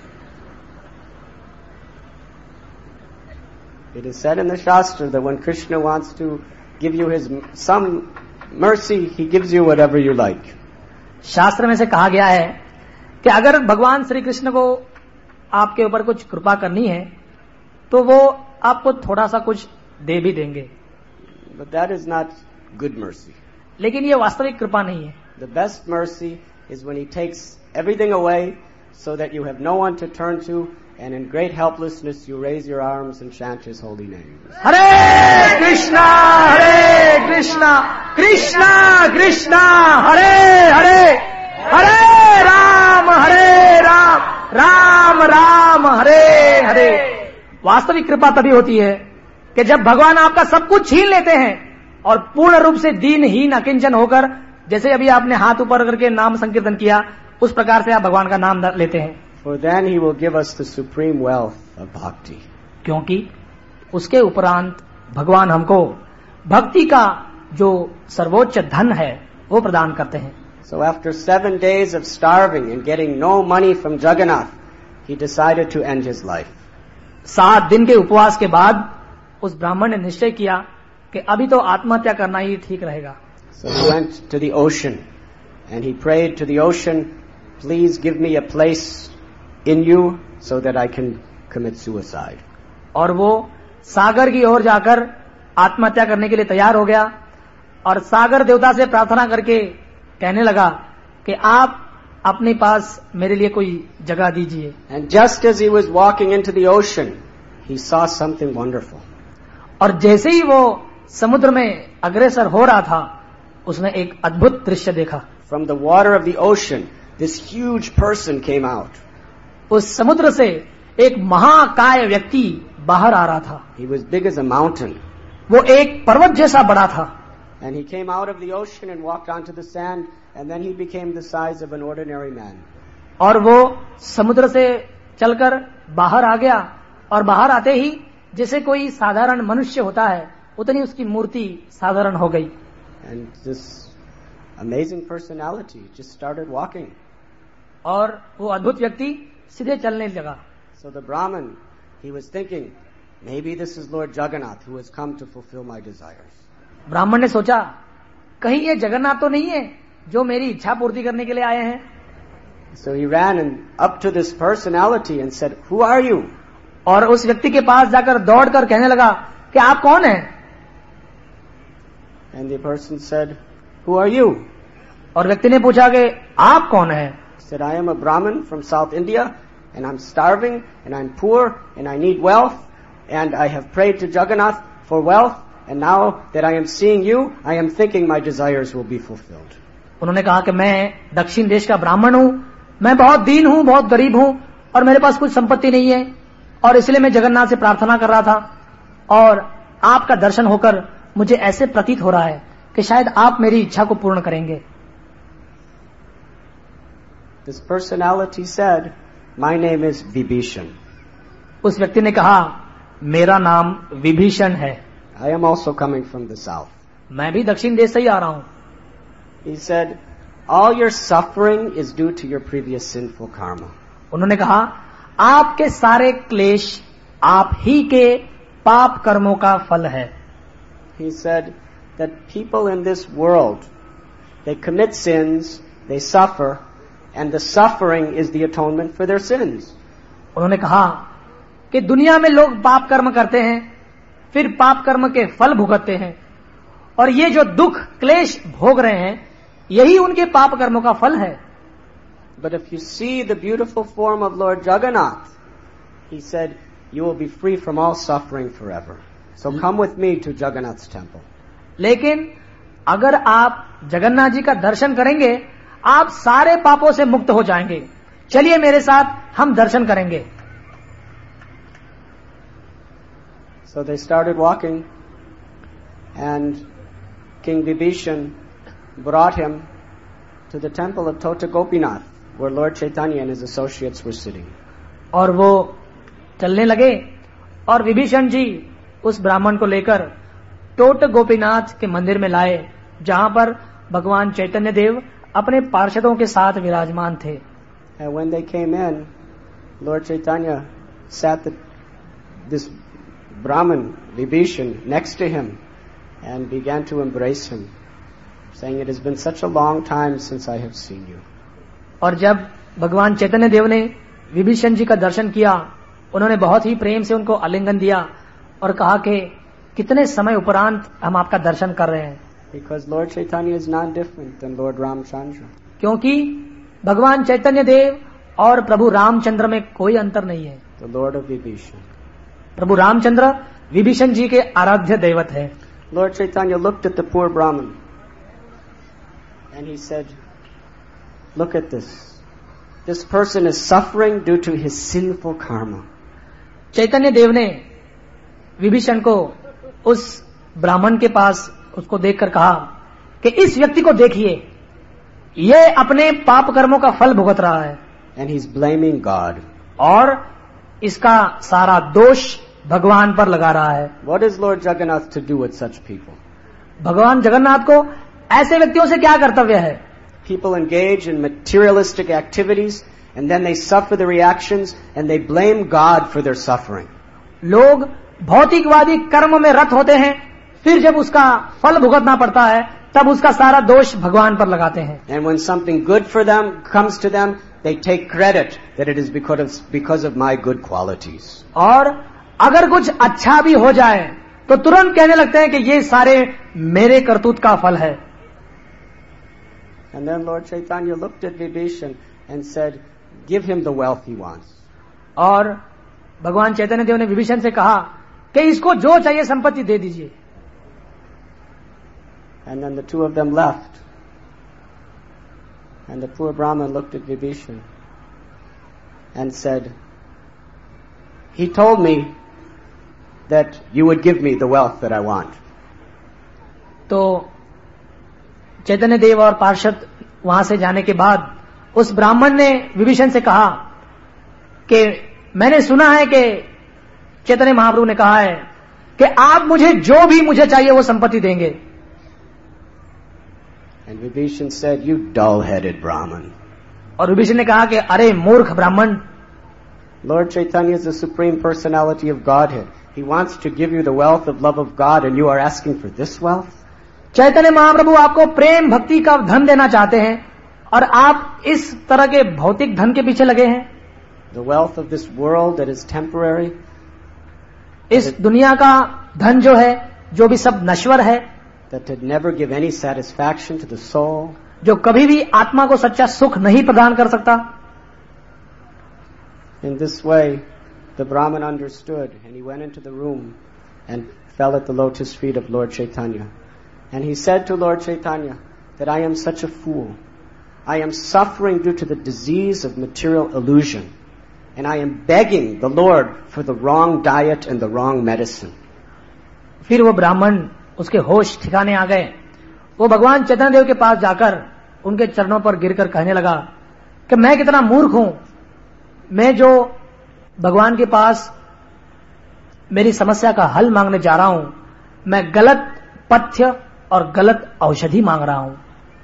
Speaker 2: It is said in the Shastra that when Krishna wants to give you some mercy, he gives you whatever you like.
Speaker 3: शास्त्र में से कहा गया है कि अगर भगवान श्री कृष्ण को आपके ऊपर कुछ कृपा करनी है, तो वो आपको थोड़ा सा कुछ दे भी देंगे।
Speaker 2: But that is not good mercy.
Speaker 3: लेकिन ये वास्तविक कृपा नहीं है।
Speaker 2: The best mercy is when he takes everything away so that you have no one to turn to, and in great helplessness you raise your arms and chant his holy name.
Speaker 3: हरे कृष्णा कृष्णा कृष्णा हरे हरे, हरे राम राम राम हरे हरे। वास्तविक कृपा तभी होती है कि जब भगवान आपका सब कुछ छीन लेते हैं और पूर्ण रूप से दीनहीन अकिंचन होकर, जैसे अभी आपने हाथ ऊपर करके नाम संकीर्तन किया, उस प्रकार से आप भगवान का नाम लेते हैं।
Speaker 2: For then he will give us the supreme wealth of bhakti.
Speaker 3: क्योंकि उसके उपरांत भगवान हमको भक्ति का जो सर्वोच्च धन है वो प्रदान करते हैं।
Speaker 2: So after 7 days of starving and getting no money from Jagannath, he decided to end his life.
Speaker 3: 7 दिन के उपवास के बाद उस ब्राह्मण ने निश्चय किया कि अभी तो आत्महत्या करना ही ठीक रहेगा।
Speaker 2: So he went to the ocean and he prayed to the ocean, please give me a place in you so that I can commit suicide.
Speaker 3: और वो सागर की ओर जाकर आत्महत्या करने के लिए तैयार हो गया और सागर देवता से प्रार्थना करके कहने लगा कि आप अपने पास मेरे लिए कोई जगह दीजिए।
Speaker 2: And just as he was walking into the ocean, he saw something wonderful.
Speaker 3: और जैसे ही वो समुद्र में अग्रसर हो रहा था, उसने एक अद्भुत दृश्य देखा।
Speaker 2: From the water of the ocean, this huge person came out.
Speaker 3: उस समुद्र से एक महाकाय व्यक्ति बाहर आ रहा था।
Speaker 2: He was big as a mountain.
Speaker 3: वो एक पर्वत जैसा बड़ा था।
Speaker 2: And he came out of the ocean and walked onto the sand, and then he became the size of an ordinary man.
Speaker 3: और वो समुद्र से चलकर बाहर आ गया, और बाहर आते ही जैसे कोई साधारण मनुष्य होता है उतनी उसकी मूर्ति साधारण हो गई।
Speaker 2: And this amazing personality just started walking.
Speaker 3: और वो अद्भुत व्यक्ति सीधे चलने लगा।
Speaker 2: So the Brahmin, he was thinking, maybe this is Lord Jagannath who has come to fulfill my desires.
Speaker 3: ब्राह्मण ने सोचा, कहीं ये जगन्नाथ तो नहीं है जो मेरी इच्छा पूर्ति करने के लिए आए हैं।
Speaker 2: So he ran and up to this personality and said, "Who are you?"
Speaker 3: और उस व्यक्ति के पास जाकर दौड़कर कहने लगा कि आप कौन हैं?
Speaker 2: And the person said, "Who are you?"
Speaker 3: और व्यक्ति ने पूछा कि आप कौन हैं?
Speaker 2: He said, "I am a Brahmin from South India, and I'm starving, and I'm poor, and I need wealth, and I have prayed to Jagannath for wealth, and now that I am seeing you, I am thinking my desires will be fulfilled."
Speaker 3: उन्होंने कहा कि मैं दक्षिण देश का ब्राह्मण हूँ, मैं बहुत दीन हूँ, बहुत गरीब हूँ, और मेरे पास कुछ संपत्ति नहीं है, और इसलिए मैं जगन्नाथ से प्रार्थना कर रहा था, और आपका दर्शन होकर मुझे ऐसे प्रतीत हो रहा है कि शायद आप मेरी इच्छा को पूर्ण करेंगे।
Speaker 2: This personality said, "My name is Vibhishan."
Speaker 3: उस व्यक्ति ने कहा, मेरा नाम विभीषण है।
Speaker 2: I am also coming from the south.
Speaker 3: मैं भी दक्षिण देश से ही आ रहा हूँ।
Speaker 2: He said, "All your suffering is due to your previous sinful karma."
Speaker 3: उन्होंने कहा, आपके सारे क्लेश आप ही के पाप कर्मों का फल है।
Speaker 2: He said that people in this world, they commit sins, they suffer, and the suffering is the atonement for their sins.
Speaker 3: उन्होंने कहा कि दुनिया में लोग पाप कर्म करते हैं, फिर पाप कर्म के फल भुगतते हैं, और ये जो दुख क्लेश भोग रहे हैं यही उनके पाप कर्मों का फल है।
Speaker 2: But if you see the beautiful form of Lord Jagannath, he said, you will be free from all suffering forever. So come with me to Jagannath's temple.
Speaker 3: लेकिन अगर आप जगन्नाथ जी का दर्शन करेंगे आप सारे पापों से मुक्त हो जाएंगे। चलिए मेरे साथ, हम दर्शन करेंगे।
Speaker 2: So they started walking, and King Vibhishan brought him to the temple of Tota Gopinath, where Lord Chaitanya and his associates were sitting.
Speaker 3: और वो चलने लगे, और विभीषण जी उस ब्राह्मण को लेकर टोट गोपीनाथ के मंदिर में लाए, जहां पर भगवान चैतन्य देव अपने पार्षदों के साथ विराजमान थे।
Speaker 2: And when they came in, Lord Chaitanya sat this Brahmin, Vibhishan, next to him and began to embrace him, saying, "It has been such a long time since I have seen you."
Speaker 3: और जब भगवान चैतन्य देव ने विभीषण जी का दर्शन किया, उन्होंने बहुत ही प्रेम से उनको आलिंगन दिया और कहा कि कितने समय उपरांत हम आपका दर्शन कर रहे हैं।
Speaker 2: Because Lord Chaitanya is not different than Lord Ramchandra.
Speaker 3: क्योंकि भगवान चैतन्य देव और प्रभु रामचंद्र में कोई अंतर नहीं है।
Speaker 2: The Lord of Vibhishan.
Speaker 3: प्रभु रामचंद्र विभीषण जी के आराध्य दैवत है।
Speaker 2: Lord Chaitanya looked at the poor Brahmin and he said, "Look at this. This person is suffering due to his sinful karma."
Speaker 3: चैतन्य देव ने विभीषण को उस ब्राह्मण के पास उसको देखकर कहा कि इस व्यक्ति को देखिए, ये अपने पाप कर्मों का फल भुगत रहा है।
Speaker 2: And he's blaming God.
Speaker 3: और इसका सारा दोष भगवान पर लगा रहा है।
Speaker 2: What is Lord Jagannath to do with such people?
Speaker 3: भगवान जगन्नाथ को ऐसे व्यक्तियों से क्या कर्तव्य है?
Speaker 2: People engage in materialistic activities and then they suffer the reactions and they blame God for their suffering.
Speaker 3: लोग भौतिकवादी कर्म में रत होते हैं, फिर जब उसका फल भुगतना पड़ता है तब उसका सारा दोष भगवान पर लगाते हैं।
Speaker 2: And when something good for them comes to them, they take credit that it is because of my good qualities.
Speaker 3: और अगर कुछ अच्छा भी हो जाए तो तुरंत कहने लगते हैं कि ये सारे मेरे करतूत का फल है।
Speaker 2: And then Lord Chaitanya looked at Vibhishan and said, "Give him the wealth he wants."
Speaker 3: और भगवान चैतन्य देव ने विभीषण से कहा कि इसको जो चाहिए संपत्ति दे दीजिए।
Speaker 2: And then the two of them left. And the poor Brahmin looked at Vibhishan and said, he told me that you would give me the wealth that I want.
Speaker 3: तो चैतन्य देव और पार्षद वहां से जाने के बाद उस ब्राह्मण ने विभीषण से कहा कि मैंने सुना है कि चैतन्य महाप्रभु ने कहा है कि आप मुझे जो भी मुझे चाहिए वो संपत्ति देंगे.
Speaker 2: And Vibhishan said, "You dull-headed Brahman."
Speaker 3: और विभीषण ने कहा कि अरे मूर्ख ब्राह्मण,
Speaker 2: Lord Chaitanya is the supreme personality of Godhead. He wants to give you the wealth of love of God, and you are asking for this wealth?
Speaker 3: Chaitanya Mahaprabhu आपको प्रेम भक्ति का धन देना चाहते हैं और आप इस तरह के भौतिक धन के पीछे लगे हैं.
Speaker 2: The wealth of this world that is temporary,
Speaker 3: इस दुनिया का धन जो है, जो भी सब नश्वर है,
Speaker 2: that would never give any satisfaction to the soul.
Speaker 3: जो कभी भी आत्मा को सच्चा सुख नहीं प्रदान कर सकता.
Speaker 2: In this way, the Brahman understood, and he went into the room and fell at the lotus feet of Lord Chaitanya. And he said to Lord Chaitanya that I am such a fool. I am suffering due to the disease of material illusion. And I am begging the Lord for the wrong diet and the wrong medicine.
Speaker 3: फिर वो ब्राह्मण उसके होश ठिकाने आ गए. वो भगवान चैतन्य देव के पास जाकर उनके चरणों पर गिरकर कहने लगा कि मैं कितना मूर्ख हूं, मैं जो भगवान के पास मेरी समस्या का हल मांगने जा रहा हूं, मैं गलत पथ्य और गलत औषधि मांग रहा हूं.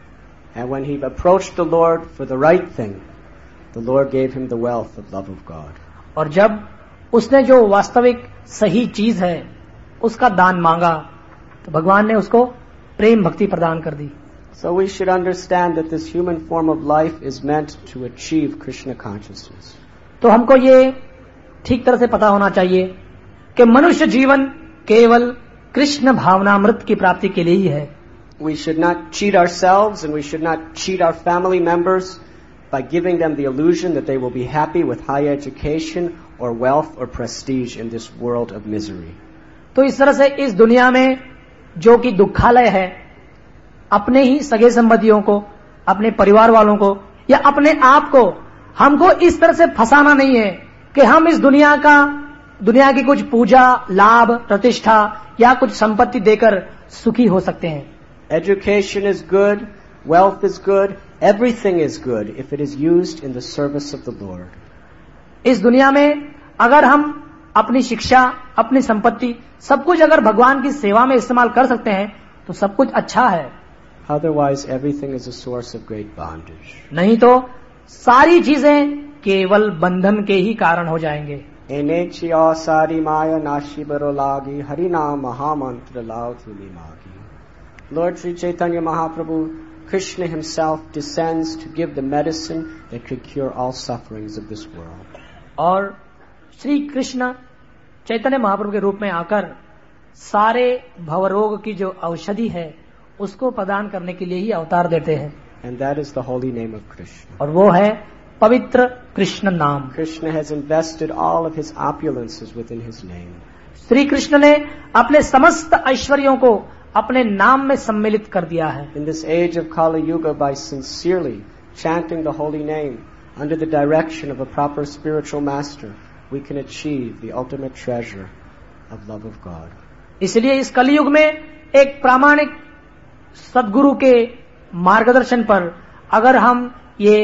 Speaker 2: And when he approached the Lord for the right thing, the Lord gave him the wealth of love of God.
Speaker 3: और जब उसने जो वास्तविक सही चीज है उसका दान मांगा तो भगवान ने उसको प्रेम भक्ति प्रदान कर दी.
Speaker 2: So we should understand that this human form of life is meant to achieve Krishna consciousness.
Speaker 3: तो हमको ये ठीक तरह से पता होना चाहिए कि मनुष्य जीवन केवल कृष्ण भावनामृत की प्राप्ति के लिए ही है.
Speaker 2: We should not cheat ourselves and we should not cheat our family members by giving them the illusion that they will be happy with high education or wealth or prestige in this world of misery.
Speaker 3: तो इस तरह से इस दुनिया में जो कि दुखालय है, अपने ही सगे संबंधियों को, अपने परिवार वालों को या अपने आप को हमको इस तरह से फंसाना नहीं है कि हम इस दुनिया की कुछ पूजा, लाभ, प्रतिष्ठा या कुछ संपत्ति देकर सुखी हो सकते हैं.
Speaker 2: Education is good, wealth is good, everything is good if it is used in the service of the Lord.
Speaker 3: इस दुनिया में अगर हम अपनी शिक्षा, अपनी संपत्ति, सब कुछ अगर भगवान की सेवा में इस्तेमाल कर सकते हैं तो सब कुछ अच्छा है.
Speaker 2: Otherwise, everything is a source of great bondage.
Speaker 3: नहीं तो सारी चीजें केवल बंधन के ही कारण हो जाएंगे.
Speaker 2: Enechiya sari maya nashibaro lagi harinam mahamantra lao tumi magi. Lord Sri Chaitanya Mahaprabhu, Krishna himself descends to give the medicine that could cure all sufferings of this world.
Speaker 3: और श्री कृष्ण चैतन्य महाप्रभु के रूप में आकर सारे भवरोग की जो औषधि है उसको प्रदान करने के लिए ही अवतार देते हैं.
Speaker 2: And that is the holy name of Krishna.
Speaker 3: और वो है पवित्र कृष्ण नाम.
Speaker 2: Krishna has invested all of his opulences within his name.
Speaker 3: Shri Krishna ने अपने समस्त ऐश्वर्यों को अपने नाम में सम्मिलित कर दिया है.
Speaker 2: In this age of Kali Yuga, by sincerely chanting the holy name under the direction of a proper spiritual master, we can achieve the ultimate treasure of love of God.
Speaker 3: इसलिए इस कलयुग में एक प्रामाणिक सद्गुरु के मार्गदर्शन पर अगर हम ये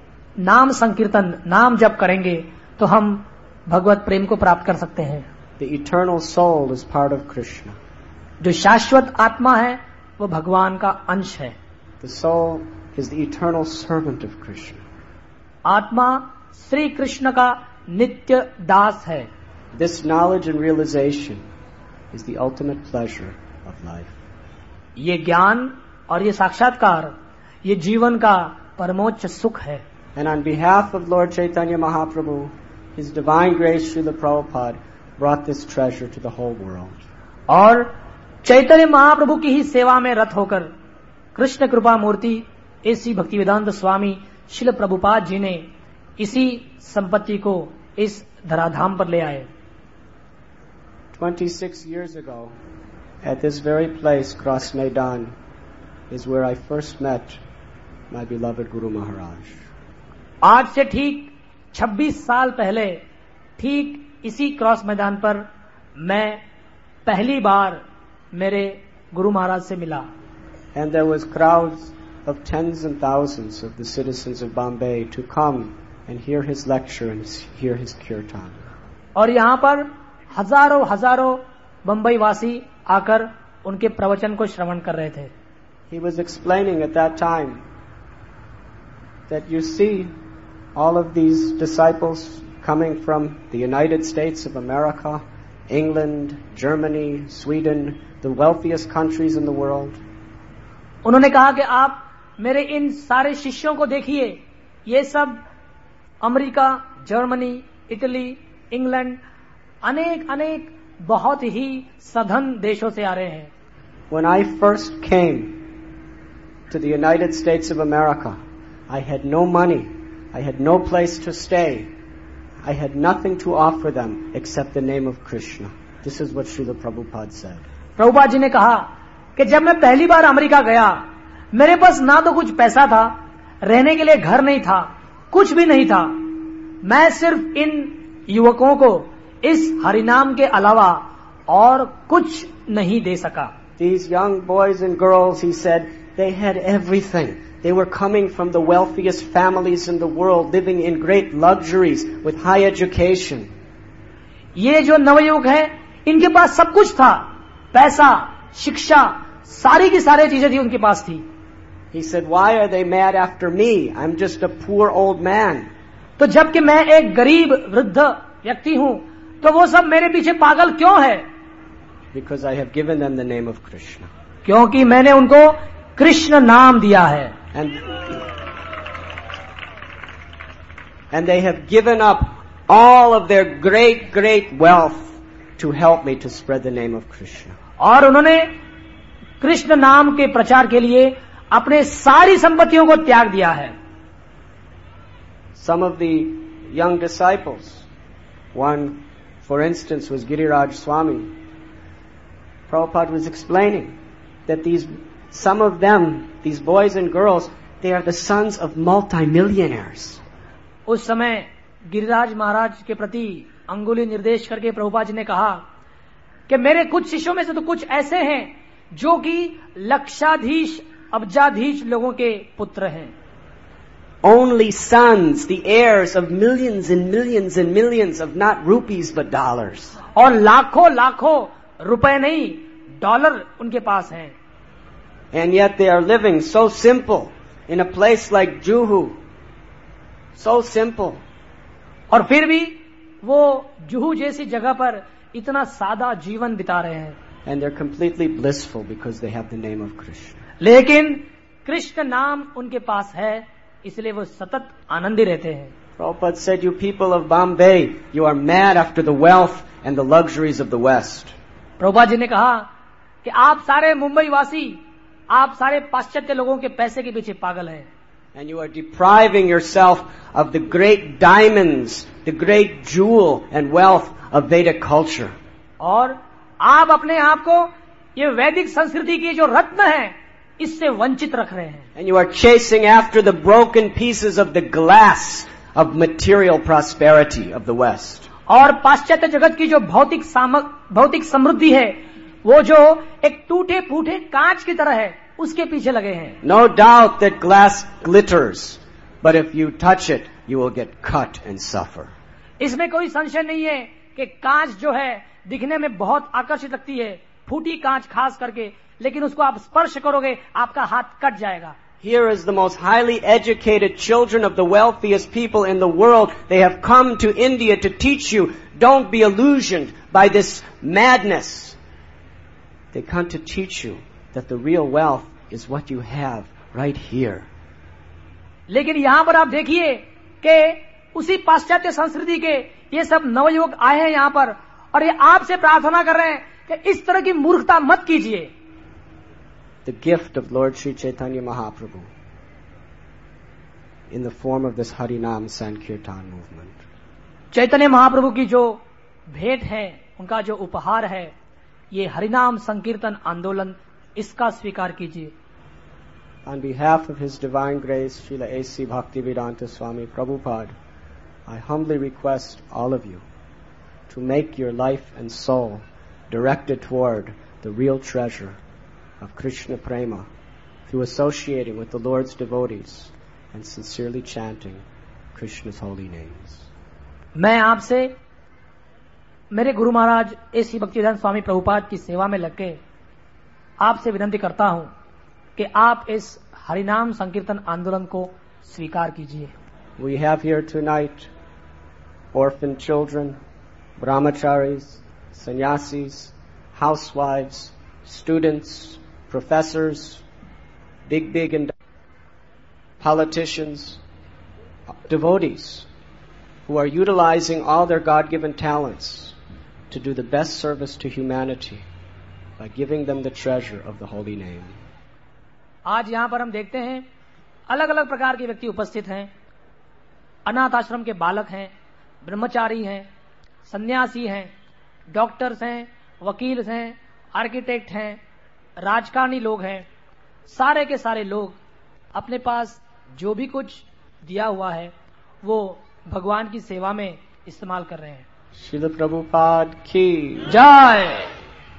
Speaker 3: नाम संकीर्तन, नाम जप करेंगे तो हम भगवत प्रेम को प्राप्त कर सकते हैं.
Speaker 2: The eternal soul is part of Krishna.
Speaker 3: जो शाश्वत आत्मा है वो भगवान का अंश है.
Speaker 2: The soul is the eternal servant of Krishna.
Speaker 3: आत्मा श्री कृष्ण का नित्य दास है.
Speaker 2: This knowledge and realization is the ultimate pleasure of life.
Speaker 3: ये ज्ञान और ये साक्षात्कार ये जीवन का परमोच्च सुख है.
Speaker 2: And on behalf of Lord Chaitanya Mahaprabhu, His Divine Grace Srila Prabhupada brought this treasure to the whole world.
Speaker 3: और चैतन्य महाप्रभु की ही सेवा में रत होकर कृष्ण कृपा मूर्ति ऐसी भक्तिवेदांत स्वामी श्रील प्रभुपाद जी ने इसी संपत्ति को इस धराधाम पर ले आए.
Speaker 2: 26 years ago, at this very place, Cross Maidan, is where I first met my beloved Guru Maharaj.
Speaker 3: आज से ठीक 26 साल पहले ठीक इसी क्रॉस मैदान पर मैं पहली बार मेरे गुरु महाराज से मिला.
Speaker 2: And there was crowds of tens and thousands of the citizens of Bombay to come and hear his lecture and hear his kirtan.
Speaker 3: और यहाँ पर हजारों हजारों बम्बई वासी आकर उनके प्रवचन को श्रवण कर रहे थे.
Speaker 2: He was explaining at that time that you see all of these disciples coming from the United States of America, England, Germany, Sweden, the wealthiest countries in the world.
Speaker 3: उन्होंने कहा कि आप मेरे इन सारे शिष्यों को देखिए, ये सब अमेरिका, जर्मनी, इटली, इंग्लैंड, अनेक अनेक बहुत ही सधन देशों से आ रहे हैं.
Speaker 2: When I first came to the United States of America, I had no money, I had no place to stay, I had nothing to offer them except the name of Krishna. This is what Srila Prabhupada said.
Speaker 3: Prabhupada ji ने कहा कि जब मैं पहली बार America गया, मेरे पास ना तो कुछ पैसा था, रहने के लिए घर नहीं था, कुछ भी नहीं था. मैं सिर्फ इन युवकों को इस हरिनाम के अलावा और कुछ नहीं दे सका.
Speaker 2: These young boys and girls, he said, they had everything. They were coming from the wealthiest families in the world, living in great luxuries with high education.
Speaker 3: ये जो नवयुवक हैं, इनके पास सब कुछ था, पैसा, शिक्षा, सारी की सारी चीजें थी उनके पास थी.
Speaker 2: He said, why are they mad after me? I'm just a poor old man.
Speaker 3: तो जबकि मैं एक गरीब वृद्ध व्यक्ति हूं, तो वो सब मेरे पीछे पागल क्यों है?
Speaker 2: Because I have given them the name of Krishna.
Speaker 3: क्योंकि मैंने उनको कृष्ण नाम दिया है.
Speaker 2: And they have given up all of their great wealth to help me to spread the name of Krishna.
Speaker 3: और उन्होंने कृष्ण नाम के प्रचार के लिए अपने सारी संपत्तियों को त्याग दिया है.
Speaker 2: Some of the young disciples, one for instance was Giriraj Swami. Prabhupada was explaining that some of them, these boys and girls, they are the sons of multimillionaires.
Speaker 3: उस समय गिरिराज महाराज के प्रति अंगुली निर्देश करके प्रभुपाद जी ने कहा कि मेरे कुछ शिष्यों में से तो कुछ ऐसे हैं जो कि लक्षाधीश अब्जाधीश लोगों के पुत्र हैं.
Speaker 2: Only sons, the heirs of millions and millions and millions of not rupees but dollars.
Speaker 3: और लाखों लाखों रुपए नहीं, डॉलर उनके पास हैं.
Speaker 2: And yet they are living so simple in a place like Juhu. So simple.
Speaker 3: और फिर भी वो जुहू जैसी जगह पर इतना सादा जीवन बिता रहे हैं.
Speaker 2: And they're completely blissful because they have the name of Krishna.
Speaker 3: लेकिन कृष्ण नाम उनके पास है, इसलिए वो सतत आनंदी रहते हैं.
Speaker 2: Prabhupada said, you people of Bombay, you are mad after the wealth and the luxuries of the West.
Speaker 3: Prabhupada ji ने कहा कि आप सारे मुंबई वासी, आप सारे पाश्चात्य लोगों के पैसे के पीछे पागल हैं.
Speaker 2: And you are depriving yourself of the great diamonds, the great jewel and wealth of Vedic culture.
Speaker 3: और आप अपने आप को ये वैदिक संस्कृति की जो रत्न है, इससे वंचित रख रहे हैं.
Speaker 2: And you are chasing after the broken pieces of the glass of material prosperity of the West.
Speaker 3: और पाश्चात्य जगत की जो भौतिक समृद्धि है, वो जो एक टूटे फूटे कांच की तरह है, उसके पीछे लगे हैं.
Speaker 2: No doubt that glass glitters, but if you touch it, you will get cut and suffer.
Speaker 3: इसमें कोई संशय नहीं है कि कांच जो है दिखने में बहुत आकर्षित लगती है, फूटी कांच खास करके, लेकिन उसको आप स्पर्श करोगे, आपका हाथ कट जाएगा.
Speaker 2: Here is the most highly educated children of the wealthiest people in the world. They have come to India to teach you. Don't be illusioned by this madness. They come to teach you that the real wealth is what you have right here.
Speaker 3: लेकिन यहाँ पर आप देखिए कि उसी पाश्चात्य संस्कृति के ये सब नवयुवक आए हैं यहाँ पर, और ये आपसे प्रार्थना कर रहे हैं कि इस तरह की मूर्खता मत कीजिए.
Speaker 2: The gift of Lord Sri Chaitanya Mahaprabhu in the form of this Harinam Sankirtan movement.
Speaker 3: Chaitanya Mahaprabhu की जो भेंट है, उनका जो उपहार है, ये हरिनाम संकीर्तन आंदोलन, इसका स्वीकार कीजिए.
Speaker 2: On behalf of His Divine Grace, Srila A.C. Bhaktivedanta Swami Prabhupada, I humbly request all of you to make your life and soul directed toward the real treasure of Krishna Prema through associating with the Lord's devotees and sincerely chanting Krishna's holy names.
Speaker 3: मैं आपसे मेरे Guru Maharaj AC Bhaktivedanta स्वामी प्रभुपाद की सेवा में लग के आपसे विनती करता हूं कि आप इस हरिनाम संकीर्तन आंदोलन को स्वीकार कीजिए.
Speaker 2: We have here tonight orphan children, brahmacharis, sannyasis, housewives, students, professors, big and politicians, devotees who are utilizing all their God-given talents to do the best service to humanity by giving them the treasure of the holy name.
Speaker 3: आज यहाँ पर हम देखते हैं अलग अलग प्रकार के व्यक्ति उपस्थित हैं. अनाथ आश्रम के बालक हैं, ब्रह्मचारी हैं, सन्यासी हैं, डॉक्टर्स हैं, वकील हैं, आर्किटेक्ट हैं, राजकारणी लोग हैं. सारे के सारे लोग अपने पास जो भी कुछ दिया हुआ है वो भगवान की सेवा में इस्तेमाल कर रहे हैं.
Speaker 2: श्रील प्रभुपाद की
Speaker 3: जय.